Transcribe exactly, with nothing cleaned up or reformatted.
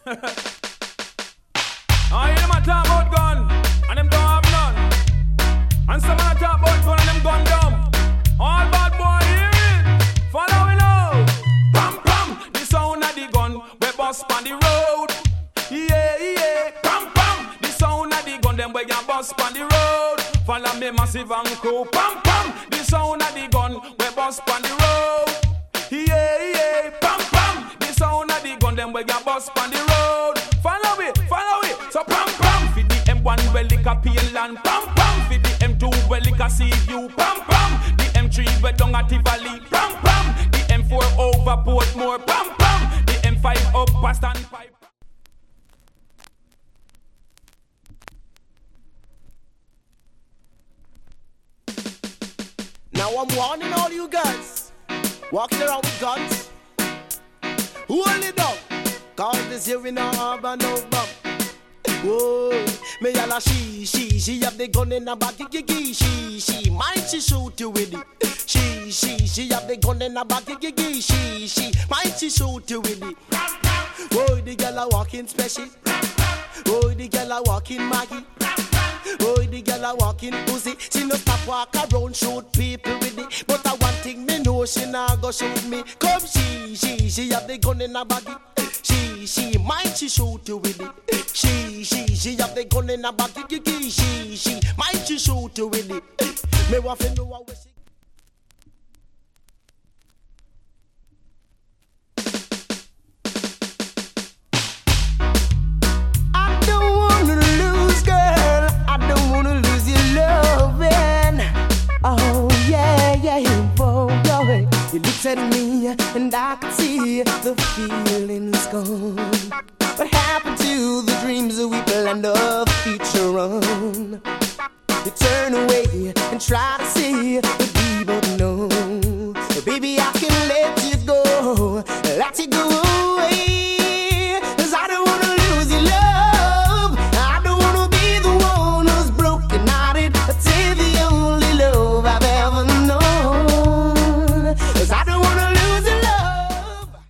I hear them a talk about gun, and them don't have none. And some a talk about gun, and them gun dumb. All bad boy hear it, follow it now. Pam pam, the sound of the gun, we bust on the road. Yeah yeah, pam pam, the sound of the gun, them we can bust on the road. Follow me massive and cool. Pam pam, the sound of the gun, we bust on the road. Yeah yeah, pam pam, the sound of the gun, them we can bust on the road. Follow it, follow it. So pam pam, for the M one well lick a pale and pam pam, for the M two well lick a C U. Pam pam, the M three well down at Tivoli. Pam pam, the M four over Portmore. Pam pam, the M five up past and pipe. Now I'm warning all you guys walking around with guns. Hold it down, cause this here we no have no bum. Whoa, me yalla she, she, she have the gun in her back, gigi, she, she, might she shoot you with it. She, she, she have the gun in her back, gigi, she, she, might she shoot you with it. Whoa, the girl a walking special. Whoa, the girl a walking Maggie. Oh, the girl a walking pussy. She no stop walk around shoot people with it. But I one thing me know she nah go shoot me. Come she, she, she have the gun in her body. She, she, might she shoot you with it. She, she, she have the gun in her body. She, she, might she shoot you with it. Me want to know how she. Oh yeah, yeah, oh, yeah. You looked at me and I could see the feelings gone. What happened to the dreams that we planned a future on? You turn away and try to see, but we both know, baby, I can't.